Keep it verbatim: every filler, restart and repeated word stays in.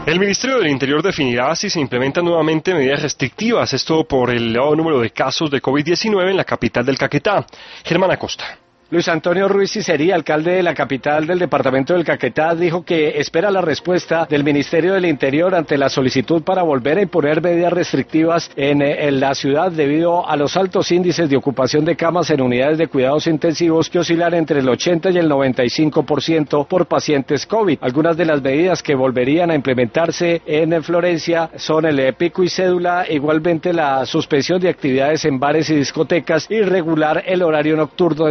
El Ministerio del Interior definirá si se implementan nuevamente medidas restrictivas, esto por el elevado número de casos de COVID diecinueve en la capital del Caquetá. Germán Acosta. Luis Antonio Ruiz Cicería, alcalde de la capital del departamento del Caquetá, dijo que espera la respuesta del Ministerio del Interior ante la solicitud para volver a imponer medidas restrictivas en, en la ciudad debido a los altos índices de ocupación de camas en unidades de cuidados intensivos que oscilan entre el ochenta y el noventa y cinco por ciento por pacientes COVID. Algunas de las medidas que volverían a implementarse en Florencia son el pico y cédula, igualmente la suspensión de actividades en bares y discotecas y regular el horario nocturno